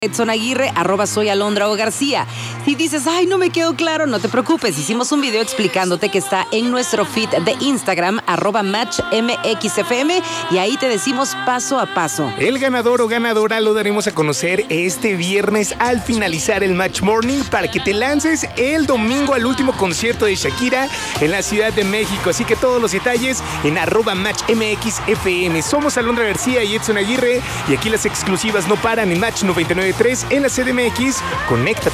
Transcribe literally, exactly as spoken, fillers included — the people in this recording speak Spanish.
Edson Aguirre, arroba soy Alondra o García. Si dices, ay, no me quedó claro, no te preocupes. Hicimos un video explicándote que está en nuestro feed de Instagram, arroba matchmxfm, y ahí te decimos paso a paso. El ganador o ganadora lo daremos a conocer este viernes al finalizar el Match Morning para que te lances el domingo al último concierto de Shakira en la Ciudad de México. Así que todos los detalles en arroba matchmxfm. Somos Alondra García y Edson Aguirre, y aquí las exclusivas no paran en Match noventa y nueve punto tres en la C D M X. Conéctate.